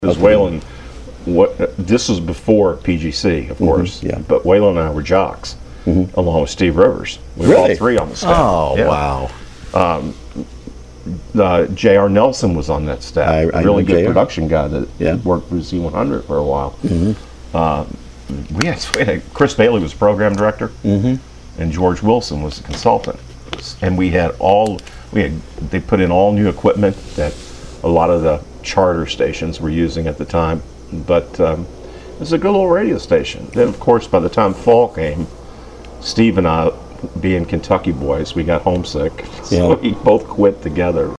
Because Waylon, this was before PGC, of course. Yeah. But Waylon and I were jocks, along with Steve Rivers. We were all three on the staff. Oh, yeah. wow. J.R. Nelson was on that staff. I A really know good JR. production guy that worked with Z100 for a while. We had Chris Bailey was program director, and George Wilson was the consultant. And they put in all new equipment that a lot of the charter stations were using at the time. But it was a good little radio station. Then, of course, by the time fall came, Steve and I, being Kentucky boys, we got homesick. So we both quit together.